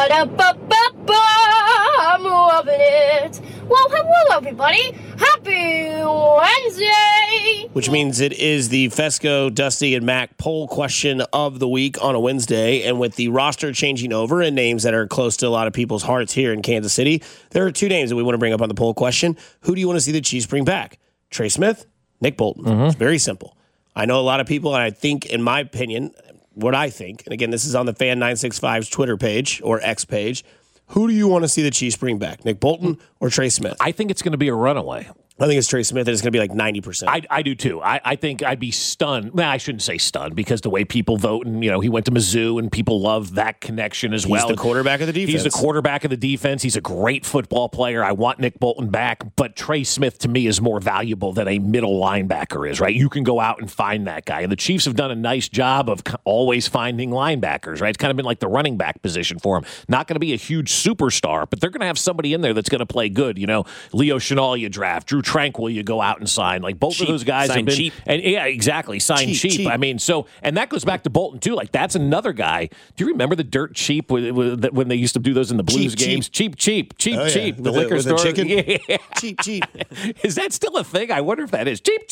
loving it. Well, hello, everybody. Happy Wednesday.
Which means it is the Fesco, Dusty, and Mac poll question of the week on a Wednesday. And with the roster changing over and names that are close to a lot of people's hearts here in Kansas City, there are 2 names that we want to bring up on the poll question. Who do you want to see the Chiefs bring back? Trey Smith, Nick Bolton. Mm-hmm. It's very simple. I know a lot of people, and I think, in my opinion, what I think, and again, this is on the Fan 965's Twitter page or X page, who do you want to see the Chiefs bring back, Nick Bolton or Trey Smith?
I think it's going to be a runaway.
I think it's Trey Smith, and it's going to be like 90%.
I do too. I think I'd be stunned. Well, I shouldn't say stunned because the way people vote, and he went to Mizzou, and people love that connection as well.
He's the quarterback of the defense.
He's the quarterback of the defense. He's a great football player. I want Nick Bolton back, but Trey Smith to me is more valuable than a middle linebacker is, right? You can go out and find that guy, and the Chiefs have done a nice job of always finding linebackers, right? It's kind of been like the running back position for him. Not going to be a huge superstar, but they're going to have somebody in there that's going to play good. Leo Chenal you draft, Drew Tranquil you go out and sign. Like both of those guys have been
cheap.
And yeah, exactly. Sign cheap. I mean, and that goes back to Bolton too. Like that's another guy. Do you remember the dirt cheap when they used to do those in the Blues games? Cheap.
Oh,
cheap.
Yeah.
The liquor store.
Chicken?
Yeah.
Cheap.
Is that still a thing? I wonder if that is cheap.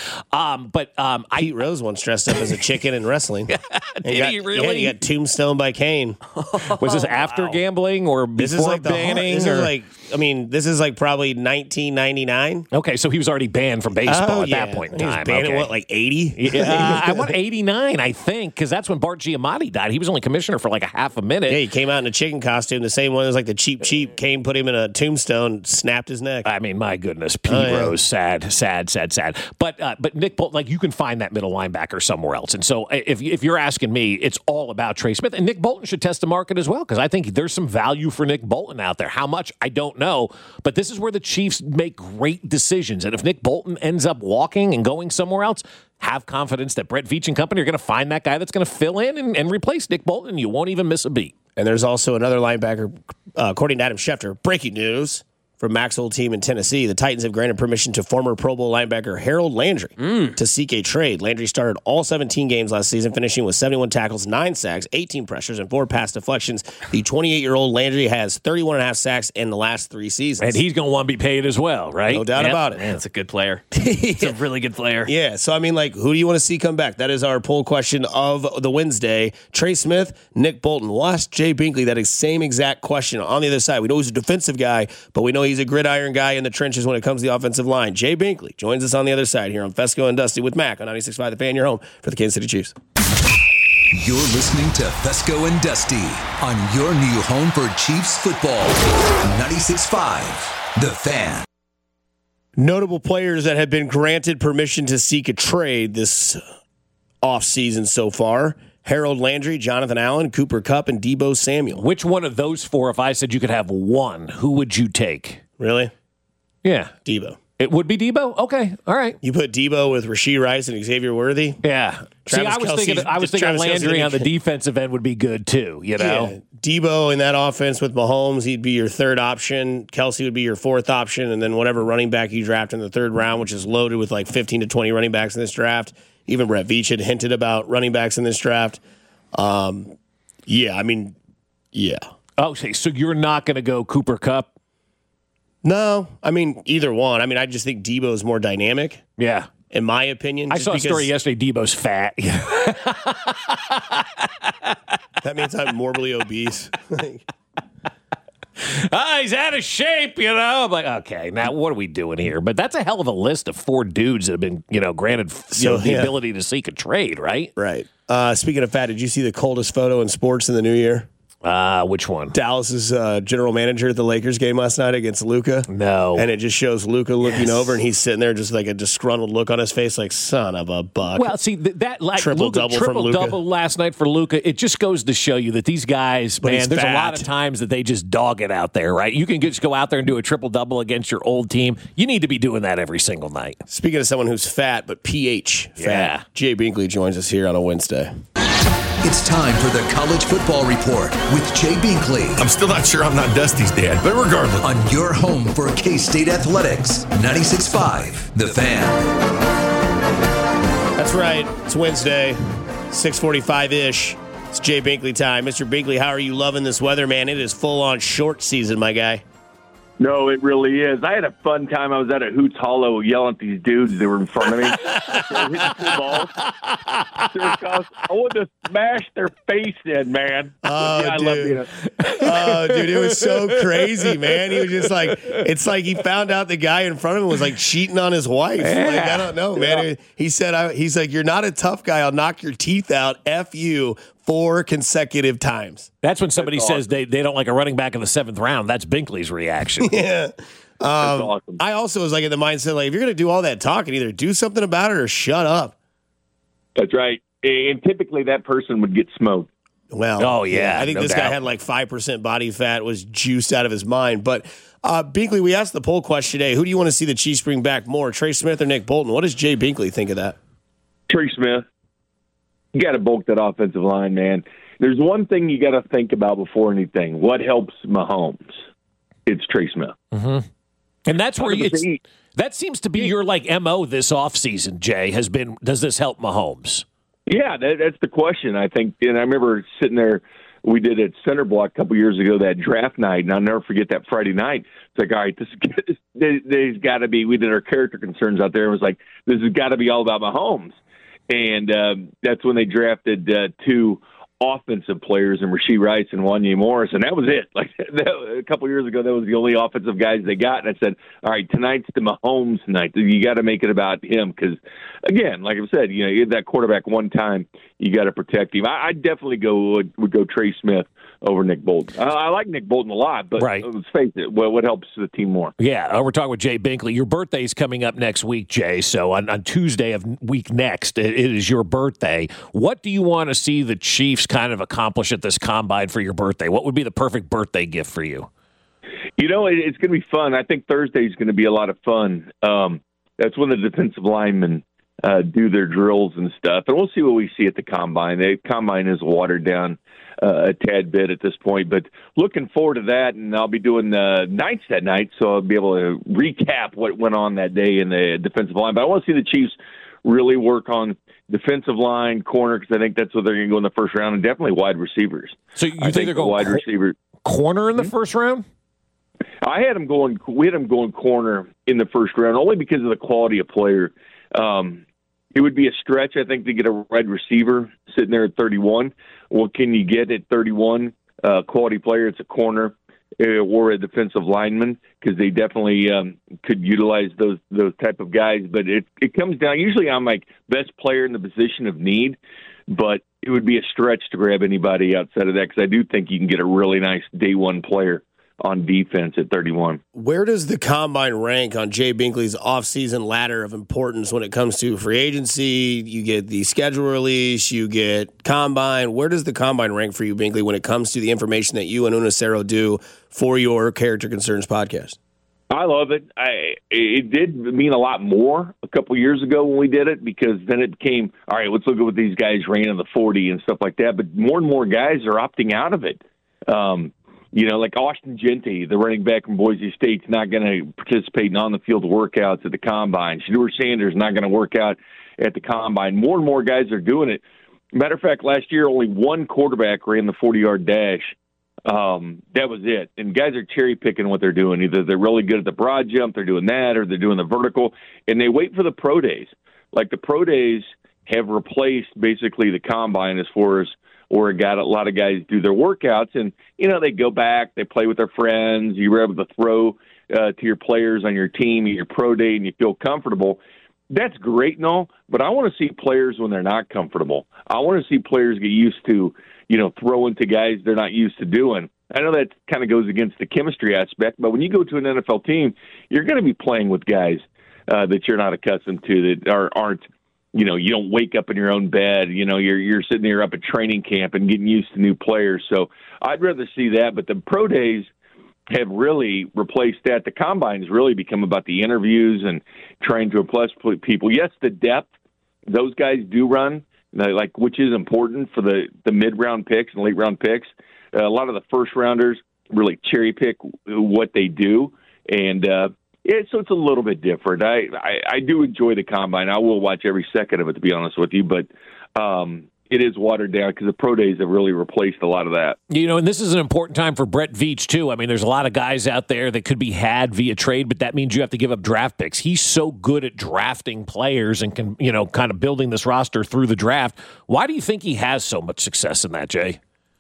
Pete Rose once dressed up as a chicken in wrestling.
Did he really?
Yeah, he got tombstone by Kane.
Was this after gambling or before banning?
This is like probably 1999.
Okay, so he was already banned from baseball at that point in time.
He was banned at like 80?
Yeah, I want 89, I think, because that's when Bart Giamatti died. He was only commissioner for like a half a minute.
Yeah, he came out in a chicken costume, the same one as like the cheap. Kane put him in a tombstone, snapped his neck.
I mean, my goodness, Pete Rose, sad. But Nick Bolton, like you can find that middle linebacker somewhere else. And so if you're asking me, it's all about Trey Smith. And Nick Bolton should test the market as well, because I think there's some value for Nick Bolton out there. How much, I don't know. But this is where the Chiefs make great decisions. And if Nick Bolton ends up walking and going somewhere else, have confidence that Brett Veach and company are going to find that guy that's going to fill in and replace Nick Bolton, and you won't even miss a beat.
And there's also another linebacker, according to Adam Schefter. Breaking news from Mac's old team in Tennessee. The Titans have granted permission to former Pro Bowl linebacker Harold Landry to seek a trade. Landry started all 17 games last season, finishing with 71 tackles, 9 sacks, 18 pressures, and 4 pass deflections. The 28-year-old Landry has 31.5 sacks in the last 3 seasons.
And he's going to want to be paid as well, right?
No doubt about it.
Man, that's a good player. It's a really good player.
Yeah, so I mean, like, who do you want to see come back? That is our poll question of the Wednesday. Trey Smith, Nick Bolton. We'll ask Jay Binkley that same exact question on the other side. We know he's a defensive guy, but we know he's a gridiron guy in the trenches when it comes to the offensive line. Jay Binkley joins us on the other side here on Fesco and Dusty with Mac on 96.5 The Fan, your home for the Kansas City Chiefs.
You're listening to Fesco and Dusty on your new home for Chiefs football. 96.5 The Fan.
Notable players that have been granted permission to seek a trade this offseason so far: Harold Landry, Jonathan Allen, Cooper Kupp, and Deebo Samuel.
Which one of those 4, if I said you could have one, who would you take?
Really?
Yeah.
Deebo.
It would be Deebo? Okay. All right.
You put Deebo with Rashee Rice and Xavier Worthy?
Yeah. I was thinking Landry on the defensive end would be good too, Yeah.
Deebo in that offense with Mahomes, he'd be your third option. Kelsey would be your fourth option, and then whatever running back you draft in the third round, which is loaded with like 15 to 20 running backs in this draft. Even Brett Veach had hinted about running backs in this draft. Yeah.
Okay, so you're not going to go Cooper Kupp?
No, I mean, either one. I mean, I just think Deebo is more dynamic.
Yeah.
In my opinion.
I saw a story yesterday, Deebo's fat.
That means I'm morbidly obese.
He's out of shape, I'm like, okay, now what are we doing here? But that's a hell of a list of 4 dudes that have been, granted the ability to seek a trade, right?
Right. Speaking of fat, did you see the coldest photo in sports in the new year?
Which one?
Dallas's general manager at the Lakers game last night against Luka.
No.
And it just shows Luka looking over, and he's sitting there just like a disgruntled look on his face, like, son of a buck.
Well, see, that like
triple-double from Luka.
Triple-double last night for Luka. It just goes to show you that these guys, man, there's a lot of times that they just dog it out there, right? You can just go out there and do a triple-double against your old team. You need to be doing that every single night.
Speaking of someone who's fat, but PH fat,
yeah.
Jay Binkley joins us here on a Wednesday.
It's time for the College Football Report with Jay Binkley.
I'm still not sure I'm not Dusty's dad, but regardless.
On your home for K-State Athletics, 96.5 The Fan.
That's right. It's Wednesday, 6:45-ish. It's Jay Binkley time. Mr. Binkley, how are you loving this weather, man? It is full-on short season, my guy.
No, it really is. I had a fun time. I was at a Hoots Hollow yelling at these dudes that were in front of me. I wanted to smash their face in, man.
Oh, dude. It was so crazy, man. He was just like, it's like he found out the guy in front of him was like cheating on his wife.
Yeah.
Like, I don't know, man. Yeah. He said, he's like, you're not a tough guy. I'll knock your teeth out. F you. 4 consecutive times.
That's when somebody says they don't like a running back in the 7th round. That's Binkley's reaction.
Yeah.
That's awesome.
I also was like in the mindset, like, if you're going to do all that talking, either do something about it or shut up.
That's right. And typically that person would get smoked.
Well, I think this guy had like 5% body fat, was juiced out of his mind. But Binkley, we asked the poll question today, who do you want to see the Chiefs bring back more, Trey Smith or Nick Bolton? What does Jay Binkley think of that?
Trey Smith. You got to bulk that offensive line, man. There's one thing you got to think about before anything. What helps Mahomes? It's Trey Smith.
Mm-hmm. And that's where that seems to be your like MO this offseason, Jay, has been, does this help Mahomes?
Yeah, that's the question, I think. And I remember sitting there, we did at Center Block a couple years ago, that draft night, and I'll never forget that Friday night. It's like, all right, there's got to be, we did our character concerns out there, and it was like, this has got to be all about Mahomes. And that's when they drafted two offensive players in Rashee Rice and Wanya Morris, and that was it. Like a couple years ago, that was the only offensive guys they got. And I said, all right, tonight's the Mahomes night. You got to make it about him because, again, like I said, you hit that quarterback one time, you got to protect him. I definitely would go Trey Smith over Nick Bolton. I like Nick Bolton a lot, but let's face it, what helps the team more?
Yeah, we're talking with Jay Binkley. Your birthday's coming up next week, Jay. So on Tuesday of week next, it is your birthday. What do you want to see the Chiefs kind of accomplish at this combine for your birthday? What would be the perfect birthday gift for you?
It's going to be fun. I think Thursday's going to be a lot of fun. That's when the defensive linemen do their drills and stuff. And we'll see what we see at the combine. The combine is watered down a tad bit at this point, but looking forward to that. And I'll be doing nights that night, so I'll be able to recap what went on that day in the defensive line. But I want to see the Chiefs really work on defensive line, corner, because I think that's what they're going to go in the first round, and definitely wide receivers.
So you think they're going
wide receiver
corner in the first round?
We had them going corner in the first round only because of the quality of player. It would be a stretch, I think, to get a wide receiver sitting there at 31. What can you get at 31? Quality player, it's a corner or a defensive lineman, because they definitely could utilize those type of guys. But it comes down, usually I'm like best player in the position of need, but it would be a stretch to grab anybody outside of that, because I do think you can get a really nice day one player on defense at 31.
Where does the combine rank on Jay Binkley's offseason ladder of importance when it comes to free agency? You get the schedule release, you get combine. Where does the combine rank for you, Binkley, when it comes to the information that you and Unacero do for your Character Concerns podcast?
I love it. It did mean a lot more a couple years ago when we did it, because then it became, all right, let's look at what these guys ran in the 40 and stuff like that. But more and more guys are opting out of it. Like Austin Genty, the running back from Boise State's not going to participate in on-the-field workouts at the Combine. Shedeur Sanders not going to work out at the Combine. More and more guys are doing it. Matter of fact, last year only one quarterback ran the 40-yard dash. That was it. And guys are cherry-picking what they're doing. Either they're really good at the broad jump, they're doing that, or they're doing the vertical, and they wait for the pro days. Like the pro days have replaced basically the Combine as far as or a lot of guys do their workouts, and, they go back, they play with their friends, you're able to throw to your players on your team at your pro day, and you feel comfortable. That's great and all, but I want to see players when they're not comfortable. I want to see players get used to, throwing to guys they're not used to doing. I know that kind of goes against the chemistry aspect, but when you go to an NFL team, you're going to be playing with guys that you're not accustomed to, that aren't, you don't wake up in your own bed. You're sitting there up at training camp and getting used to new players. So I'd rather see that. But the pro days have really replaced that. The Combine has really become about the interviews and trying to impress people. Yes, the depth, those guys do run, which is important for the mid-round picks and late-round picks. A lot of the first-rounders really cherry-pick what they do. And so it's a little bit different. I do enjoy the Combine. I will watch every second of it, to be honest with you, but it is watered down because the pro days have really replaced a lot of that.
And this is an important time for Brett Veach, too. I mean, there's a lot of guys out there that could be had via trade, but that means you have to give up draft picks. He's so good at drafting players and can, kind of building this roster through the draft. Why do you think he has so much success in that, Jay?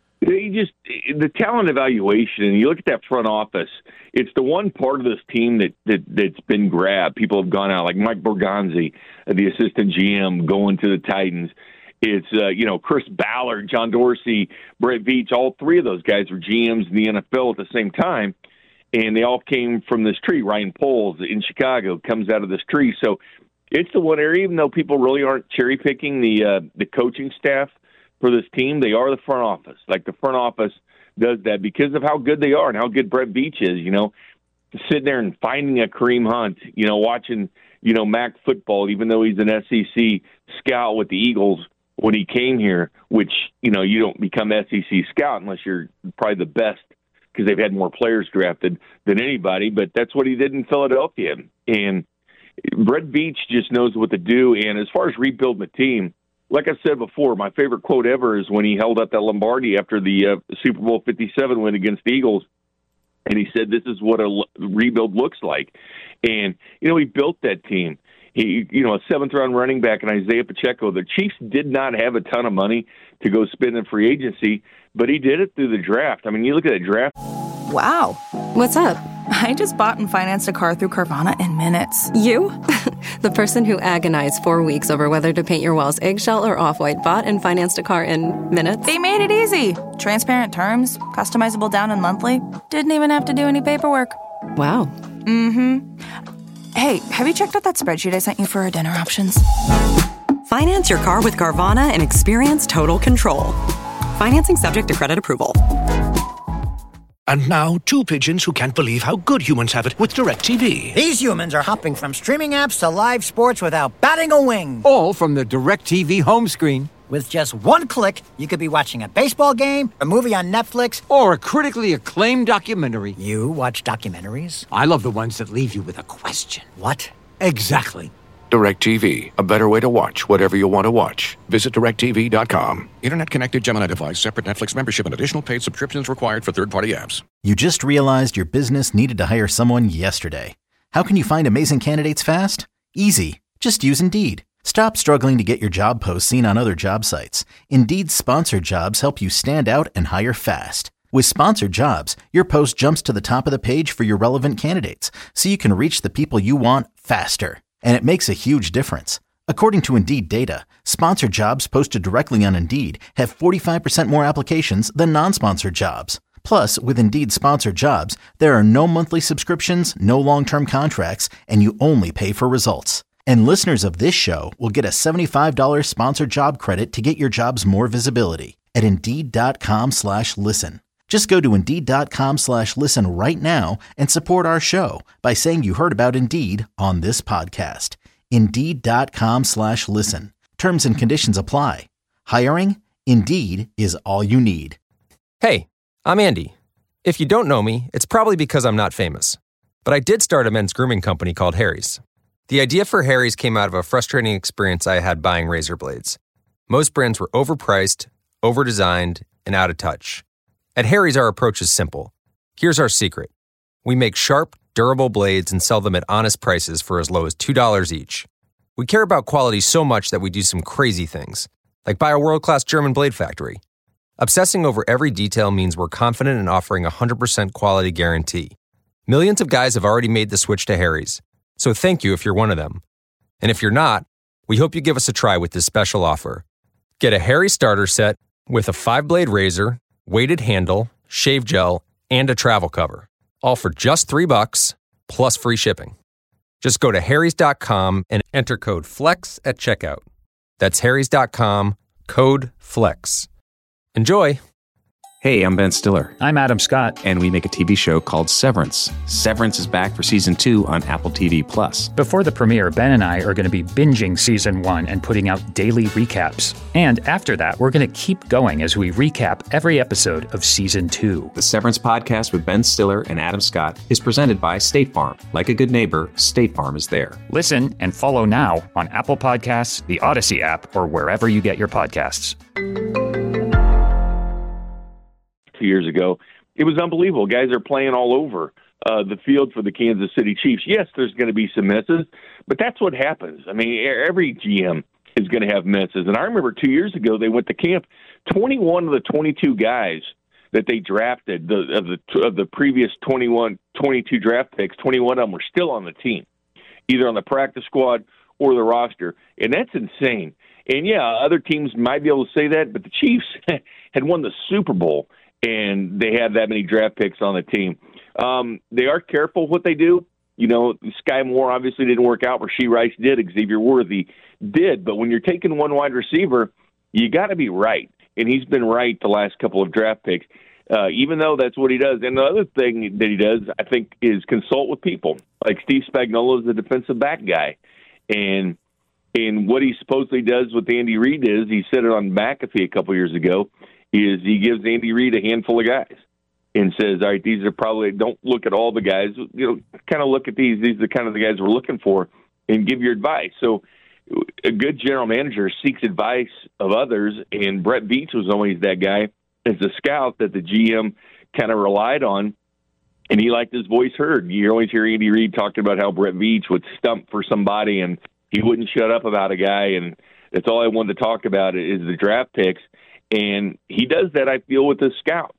The talent evaluation, and you look at that front office, it's the one part of this team that's been grabbed. People have gone out, like Mike Borgonzi, the assistant GM, going to the Titans. It's, Chris Ballard, John Dorsey, Brett Veach, all three of those guys were GMs in the NFL at the same time. and they all came from this tree. Ryan Poles in Chicago comes out of this tree. So it's the one area, even though people really aren't cherry-picking the coaching staff for this team, they are the front office. Like, the front office does that because of how good they are and how good Brett Veach is, sitting there and finding a Kareem Hunt, watching, MAC football, even though he's an SEC scout with the Eagles when he came here, which, you don't become SEC scout unless you're probably the best because they've had more players drafted than anybody, but that's what he did in Philadelphia. And Brett Veach just knows what to do. And as far as rebuilding the team, like I said before, my favorite quote ever is when he held up that Lombardi after the Super Bowl 57 win against the Eagles. And he said, this is what a rebuild looks like. And, he built that team. He, a seventh-round running back in Isaiah Pacheco. The Chiefs did not have a ton of money to go spend in free agency, but he did it through the draft. I mean, you look at that draft.
Wow. What's up? I just bought and financed a car through Carvana in minutes.
You? The person who agonized 4 weeks over whether to paint your walls eggshell or off-white bought and financed a car in minutes?
They made it easy. Transparent terms, customizable down and monthly. Didn't even have to do any paperwork.
Wow.
Mm-hmm. Hey, have you checked out that spreadsheet I sent you for our dinner options?
Finance your car with Carvana and experience total control. Financing subject to credit approval.
And now, two pigeons who can't believe how good humans have it with DirecTV.
These humans are hopping from streaming apps to live sports without batting a wing.
All from the DirecTV home screen.
With just one click, you could be watching a baseball game, a movie on Netflix,
or a critically acclaimed documentary.
You watch documentaries?
I love the ones that leave you with a question.
What?
Exactly.
DirecTV, a better way to watch whatever you want to watch. Visit DirecTV.com.
Internet-connected Gemini device, separate Netflix membership, and additional paid subscriptions required for third-party apps.
You just realized your business needed to hire someone yesterday. How can you find amazing candidates fast? Easy. Just use Indeed. Stop struggling to get your job posts seen on other job sites. Indeed's sponsored jobs help you stand out and hire fast. With sponsored jobs, your post jumps to the top of the page for your relevant candidates, so you can reach the people you want faster. And it makes a huge difference. According to Indeed data, sponsored jobs posted directly on Indeed have 45% more applications than non-sponsored jobs. Plus, with Indeed sponsored jobs, there are no monthly subscriptions, no long-term contracts, and you only pay for results. And listeners of this show will get a $75 sponsored job credit to get your jobs more visibility at Indeed.com/listen. Just go to Indeed.com/listen right now and support our show by saying you heard about Indeed on this podcast. Indeed.com/listen. Terms and conditions apply. Hiring? Indeed is all you need.
Hey, I'm Andy. If you don't know me, it's probably because I'm not famous. But I did start a men's grooming company called Harry's. The idea for Harry's came out of a frustrating experience I had buying razor blades. Most brands were overpriced, overdesigned, and out of touch. At Harry's, our approach is simple. Here's our secret. We make sharp, durable blades and sell them at honest prices for as low as $2 each. We care about quality so much that we do some crazy things, like buy a world-class German blade factory. Obsessing over every detail means we're confident in offering a 100% quality guarantee. Millions of guys have already made the switch to Harry's, so thank you if you're one of them. And if you're not, we hope you give us a try with this special offer. Get a Harry's starter set with a 5-blade razor, weighted handle, shave gel, and a travel cover. All for just $3 plus free shipping. Just go to harrys.com and enter code FLEX at checkout. That's harrys.com, code FLEX. Enjoy!
Hey, I'm Ben Stiller.
I'm Adam Scott.
And we make a TV show called Severance. Severance is back for Season 2 on Apple TV+.
Before the premiere, Ben and I are going to be binging Season 1 and putting out daily recaps. And after that, we're going to keep going as we recap every episode of Season 2.
The Severance podcast with Ben Stiller and Adam Scott is presented by State Farm. Like a good neighbor, State Farm is there.
Listen and follow now on Apple Podcasts, the Odyssey app, or wherever you get your podcasts.
2 years ago, it was unbelievable. Guys are playing all over the field for the Kansas City Chiefs. Yes, there's going to be some misses, but that's what happens. I mean, every GM is going to have misses. And I remember 2 years ago, they went to camp. 21 of the 22 guys that they drafted, of the previous 22 draft picks, 21 of them were still on the team, either on the practice squad or the roster. And that's insane. And, yeah, other teams might be able to say that, but the Chiefs had won the Super Bowl, and they had that many draft picks on the team. They are careful what they do. You know, Sky Moore obviously didn't work out. Rasheed Rice did. Xavier Worthy did. But when you're taking one wide receiver, you got to be right. And he's been right the last couple of draft picks, even though that's what he does. And the other thing that he does, I think, is consult with people. Like Steve Spagnuolo is the defensive back guy. And what he supposedly does with Andy Reid is, he said it on McAfee a couple years ago, is he gives Andy Reid a handful of guys and says, all right, these are probably, don't look at all the guys, kind of look at these are the kind of the guys we're looking for, and give your advice. So a good general manager seeks advice of others, and Brett Veach was always that guy as a scout that the GM kind of relied on, and he liked his voice heard. You always hear Andy Reid talking about how Brett Veach would stump for somebody, and he wouldn't shut up about a guy, and that's all I wanted to talk about is the draft picks. And he does that, I feel, with his scouts.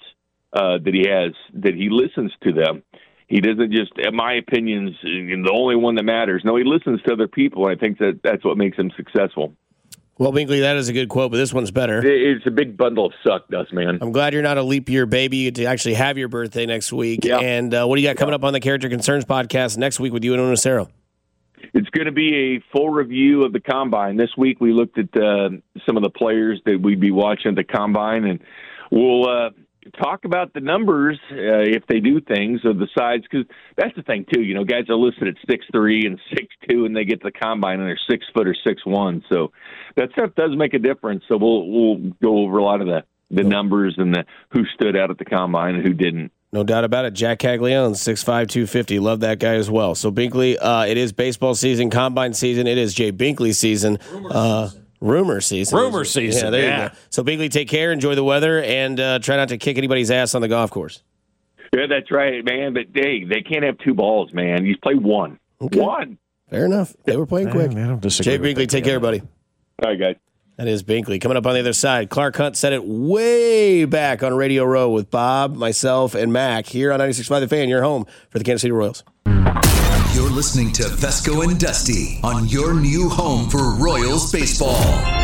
That he listens to them. He doesn't just, my opinion's the only one that matters. No, he listens to other people, and I think that's what makes him successful.
Well, Binkley, that is a good quote, but this one's better.
It's a big bundle of suck dust, man.
I'm glad you're not a leap year baby. You get to actually have your birthday next week.
Yeah.
And what do you got coming up on the Character Concerns podcast next week with you and Onacero?
It's going to be a full review of the Combine. This week we looked at some of the players that we'd be watching at the Combine, and we'll talk about the numbers if they do things of the size, because that's the thing too. You know, guys are listed at 6'3" and 6'2", and they get to the Combine and they're 6 foot or 6'1". So that stuff does make a difference. So we'll go over a lot of the numbers and the who stood out at the Combine and who didn't.
No doubt about it. Jack Caglione, 6'5", 250. Love that guy as well. So Binkley, it is baseball season, Combine season. It is Jay Binkley season. Rumor season. Yeah, there you go. So, Binkley, take care, enjoy the weather, and try not to kick anybody's ass on the golf course.
Yeah, that's right, man. But, hey, they can't have two balls, man. You play one. Okay. One.
Fair enough. They were playing quick.
I don't disagree.
Jay Binkley, take care, buddy.
All right, guys.
That is Binkley. Coming up on the other side, Clark Hunt said it way back on Radio Row with Bob, myself, and Mac here on 96.5 The Fan, your home for the Kansas City Royals.
You're listening to Fesco and Dusty on your new home for Royals baseball.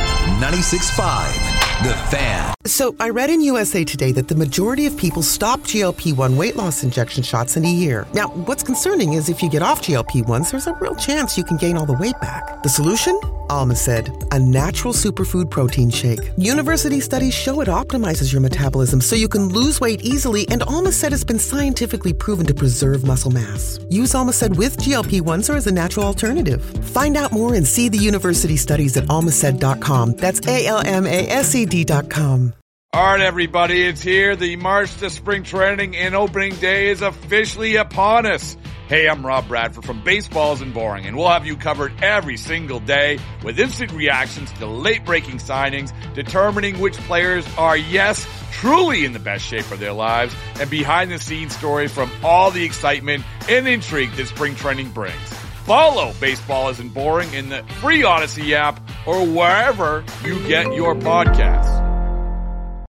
96.5 The Fan.
So I read in USA Today that the majority of people stop GLP-1 weight loss injection shots in a year. Now, what's concerning is if you get off GLP-1s, there's a real chance you can gain all the weight back. The solution? Almacid, a natural superfood protein shake. University studies show it optimizes your metabolism so you can lose weight easily, and Almacid has been scientifically proven to preserve muscle mass. Use Almacid with GLP-1s or as a natural alternative. Find out more and see the university studies at almacid.com. That's ALMASED.com.
All right, everybody, it's here. The March to Spring Training and Opening Day is officially upon us. Hey, I'm Rob Bradford from Baseball Isn't Boring, and we'll have you covered every single day with instant reactions to late-breaking signings, determining which players are, yes, truly in the best shape of their lives, and behind-the-scenes stories from all the excitement and intrigue that spring training brings. Follow Baseball Isn't Boring in the free Odyssey app or wherever you get your podcasts.